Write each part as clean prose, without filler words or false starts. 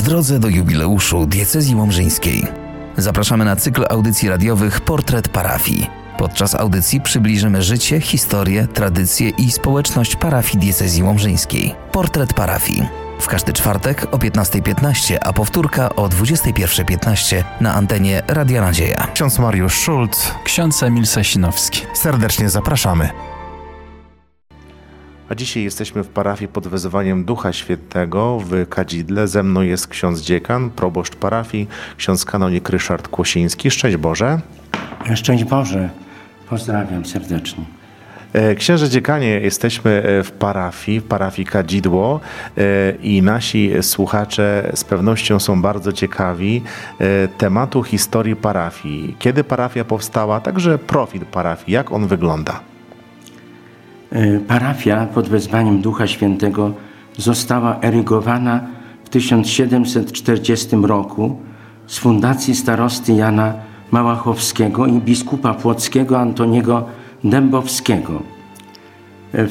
drodze do jubileuszu diecezji łomżyńskiej. Zapraszamy na cykl audycji radiowych Portret Parafii. Podczas audycji przybliżymy życie, historię, tradycje i społeczność parafii diecezji łomżyńskiej. Portret Parafii. W każdy czwartek o 15:15, a powtórka o 21:15 na antenie Radia Nadzieja. Ksiądz Mariusz Szulc, ksiądz Emil Sasinowski. Serdecznie zapraszamy. A dzisiaj jesteśmy w parafii pod wezwaniem Ducha Świętego w Kadzidle. Ze mną jest ksiądz dziekan, proboszcz parafii, ksiądz kanonik Ryszard Kłosiński. Szczęść Boże. Szczęść Boże. Pozdrawiam serdecznie. Księże dziekanie, jesteśmy w parafii Kadzidło i nasi słuchacze z pewnością są bardzo ciekawi tematu historii parafii. Kiedy parafia powstała, także profil parafii, jak on wygląda? Parafia pod wezwaniem Ducha Świętego została erygowana w 1740 roku z fundacji starosty Jana Małachowskiego i biskupa płockiego Antoniego Dębowskiego. W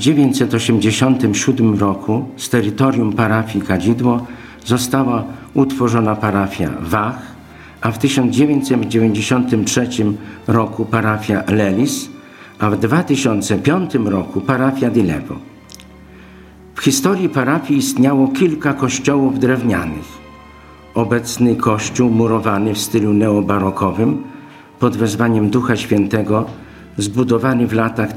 1987 roku z terytorium parafii Kadzidło została utworzona parafia Wach, a w 1993 roku parafia Lelis, a w 2005 roku parafia Dilewo. W historii parafii istniało kilka kościołów drewnianych. Obecny kościół murowany w stylu neobarokowym pod wezwaniem Ducha Świętego, zbudowany w latach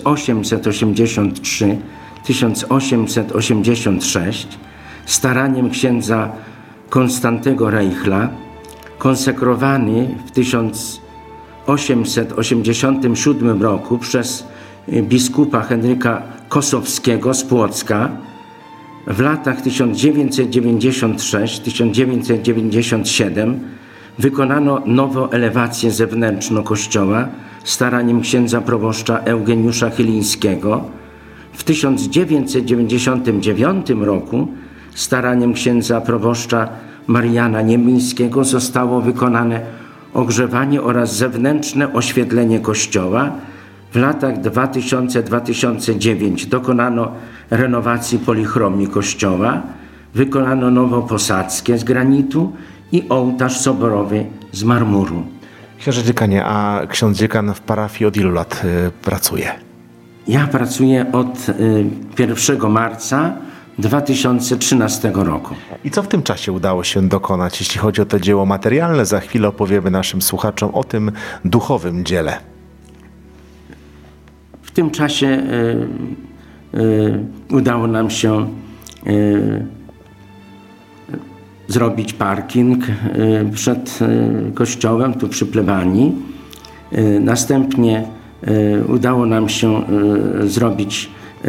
1883-1886 staraniem księdza Konstantego Reichla, konsekrowany w 1887 roku przez biskupa Henryka Kosowskiego z Płocka. W latach 1996-1997 wykonano nową elewację zewnętrzną kościoła staraniem księdza proboszcza Eugeniusza Chylińskiego. W 1999 roku staraniem księdza proboszcza Mariana Niemińskiego zostało wykonane ogrzewanie oraz zewnętrzne oświetlenie kościoła. W latach 2000-2009 dokonano renowacji polichromii kościoła, wykonano nową posadzkę z granitu i ołtarz soborowy z marmuru. Księże dziekanie, a ksiądz dziekan w parafii od ilu lat pracuje? Ja pracuję od 1 marca 2013 roku. I co w tym czasie udało się dokonać, jeśli chodzi o to dzieło materialne? Za chwilę opowiemy naszym słuchaczom o tym duchowym dziele. W tym czasie udało nam się zrobić parking przed kościołem, tu przy plebanii. Następnie udało nam się zrobić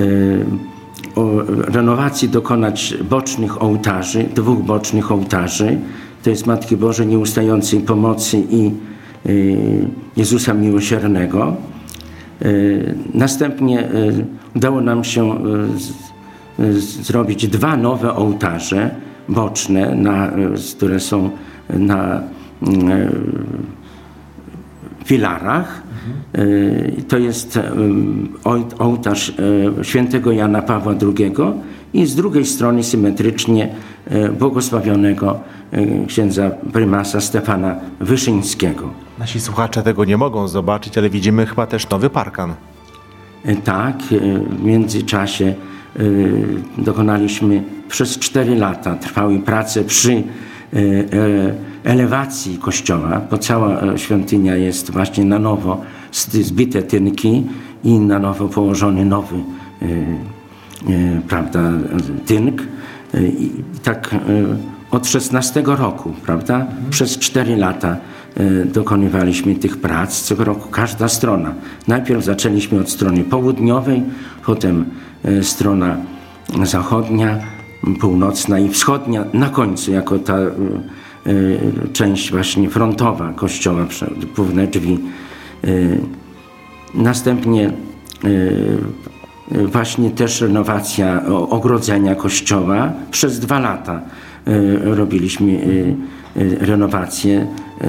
renowacji, dokonać bocznych ołtarzy, 2 bocznych ołtarzy. To jest Matki Bożej Nieustającej Pomocy i Jezusa Miłosiernego. Następnie udało nam się zrobić 2 nowe ołtarze boczne, które są na filarach. To jest ołtarz świętego Jana Pawła II i z drugiej strony symetrycznie błogosławionego księdza prymasa Stefana Wyszyńskiego. Nasi słuchacze tego nie mogą zobaczyć, ale widzimy chyba też nowy parkan. Tak, w międzyczasie dokonaliśmy przez 4 lata trwały prace przy elewacji kościoła, bo cała świątynia jest właśnie na nowo zbite tynki i na nowo położony nowy tynk. I tak od 16 roku, prawda? Przez 4 lata dokonywaliśmy tych prac. Co roku każda strona. Najpierw zaczęliśmy od strony południowej, potem strona zachodnia, północna i wschodnia na końcu, jako ta część właśnie frontowa kościoła, główne drzwi. Następnie właśnie też renowacja ogrodzenia kościoła. Przez 2 lata robiliśmy renowację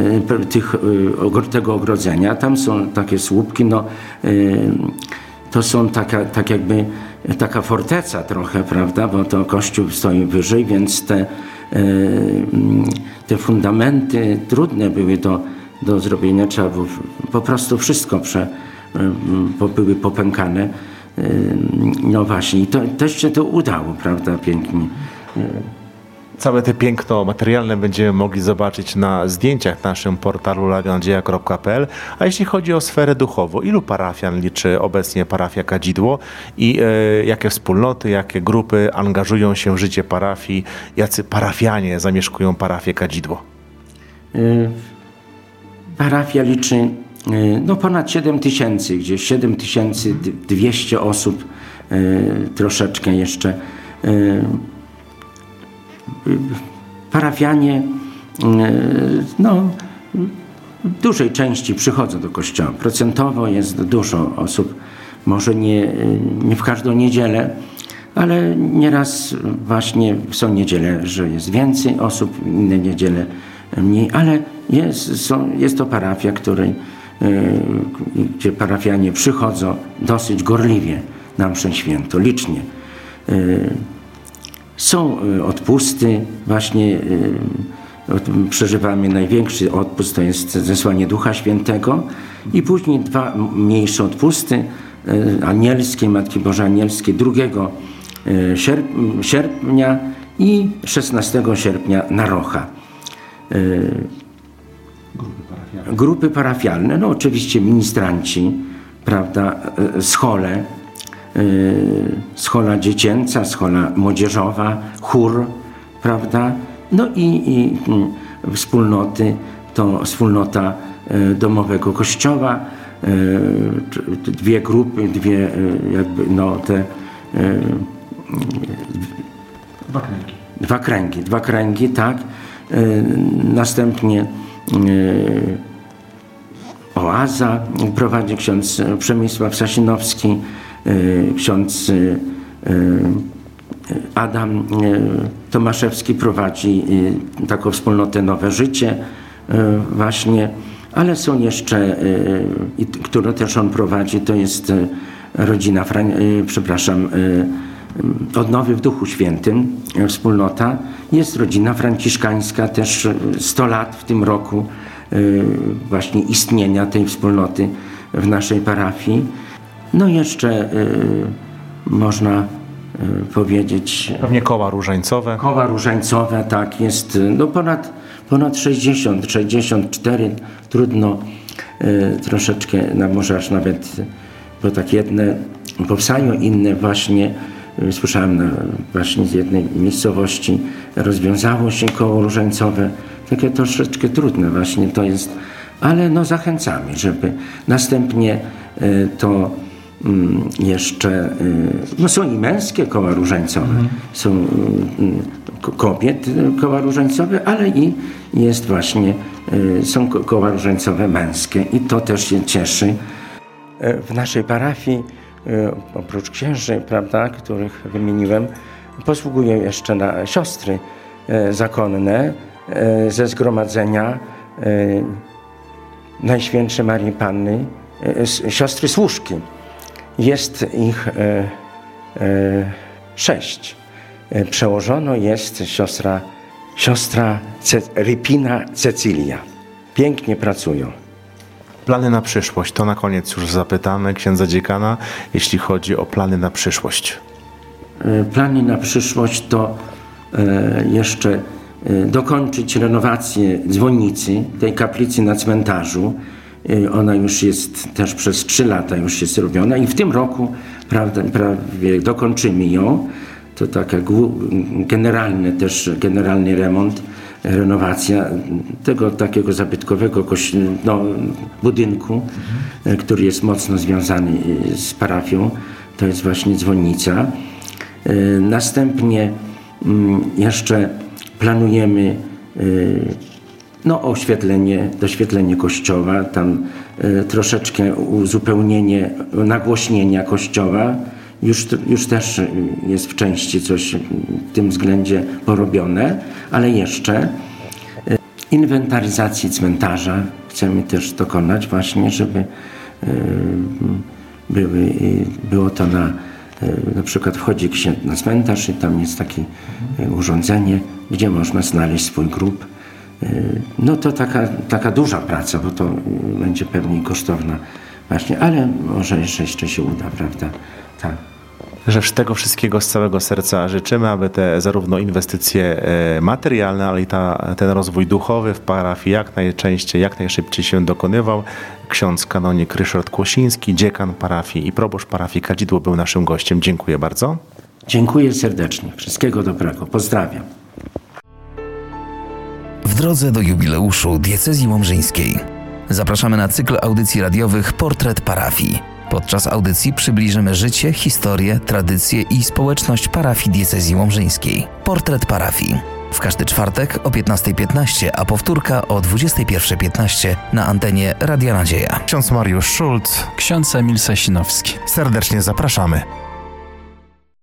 tego ogrodzenia. Tam są takie słupki, to są taka forteca trochę, prawda, bo to kościół stoi wyżej, więc te te fundamenty trudne były do zrobienia, trzeba było po prostu wszystko były popękane. No właśnie, i to też się to udało, prawda, pięknie. Całe te piękno materialne będziemy mogli zobaczyć na zdjęciach na naszym portalu radionadzieja.pl. A jeśli chodzi o sferę duchową, ilu parafian liczy obecnie parafia Kadzidło i jakie wspólnoty, jakie grupy angażują się w życie parafii, jacy parafianie zamieszkują parafię Kadzidło? Parafia liczy ponad 7 tysięcy, gdzieś 7200 osób, troszeczkę jeszcze. Parafianie w dużej części przychodzą do kościoła. Procentowo jest dużo osób, może nie w każdą niedzielę, ale nieraz właśnie są niedziele, że jest więcej osób, inne niedziele mniej, ale jest to parafia, gdzie parafianie przychodzą dosyć gorliwie na mszę świętą, licznie. Są odpusty, właśnie przeżywamy największy odpust, to jest zesłanie Ducha Świętego i później 2 mniejsze odpusty, anielskie, Matki Bożej Anielskie 2 sierpnia i 16 sierpnia na Rocha. Grupy parafialne, oczywiście ministranci, prawda, schola dziecięca, schola młodzieżowa, chór, prawda, no i wspólnoty, to wspólnota domowego kościoła, 2 grupy, 2 kręgi, tak, następnie oaza prowadzi ksiądz Przemysław Sasinowski, ksiądz Adam Tomaszewski prowadzi taką wspólnotę Nowe Życie właśnie, ale są jeszcze, którą też on prowadzi, to jest rodzina, Odnowy w Duchu Świętym, wspólnota. Jest rodzina franciszkańska, też 100 lat w tym roku właśnie istnienia tej wspólnoty w naszej parafii. No jeszcze można powiedzieć... Pewnie koła różańcowe. Koła różańcowe, tak, jest ponad 64, trudno troszeczkę, może aż nawet, bo tak jedne powstają, inne właśnie, słyszałem właśnie z jednej miejscowości, rozwiązało się koło różańcowe, takie troszeczkę trudne właśnie to jest, ale zachęcamy, żeby następnie to jeszcze, są i męskie koła różańcowe, są kobiet koła różańcowe, ale i jest właśnie, są koła różańcowe męskie i to też się cieszy. W naszej parafii, oprócz księży, prawda, których wymieniłem, posługują jeszcze na siostry zakonne ze zgromadzenia Najświętszej Marii Panny, siostry służki. Jest ich 6. Przełożono jest siostra Rypina Cecylia. Pięknie pracują. Plany na przyszłość, to na koniec już zapytamy księdza dziekana, jeśli chodzi o plany na przyszłość. Plany na przyszłość to jeszcze dokończyć renowację dzwonnicy, tej kaplicy na cmentarzu. Ona już jest też przez 3 lata już jest robiona i w tym roku prawie dokończymy ją. To taka generalny remont, renowacja tego takiego zabytkowego budynku, który jest mocno związany z parafią. To jest właśnie dzwonnica. Następnie jeszcze planujemy doświetlenie kościoła, tam troszeczkę uzupełnienie, nagłośnienia kościoła. Już też jest w części coś w tym względzie porobione, ale jeszcze inwentaryzacji cmentarza chcemy też dokonać właśnie, żeby było to Na przykład wchodzi księdz na cmentarz i tam jest takie urządzenie, gdzie można znaleźć swój grób. No to taka duża praca, bo to będzie pewnie kosztowna właśnie, ale może jeszcze się uda, prawda? Tak. Że z tego wszystkiego z całego serca życzymy, aby te zarówno inwestycje materialne, ale i ten rozwój duchowy w parafii jak najczęściej, jak najszybciej się dokonywał. Ksiądz kanonik Ryszard Kłosiński, dziekan parafii i proboszcz parafii Kadzidło był naszym gościem. Dziękuję bardzo. Dziękuję serdecznie. Wszystkiego dobrego. Pozdrawiam. W drodze do jubileuszu diecezji łomżyńskiej zapraszamy na cykl audycji radiowych Portret Parafii. Podczas audycji przybliżymy życie, historię, tradycje i społeczność parafii diecezji łomżyńskiej. Portret Parafii. W każdy czwartek o 15:15, a powtórka o 21:15 na antenie Radia Nadzieja. Ksiądz Mariusz Szulc. Ksiądz Emil Sasinowski. Serdecznie zapraszamy.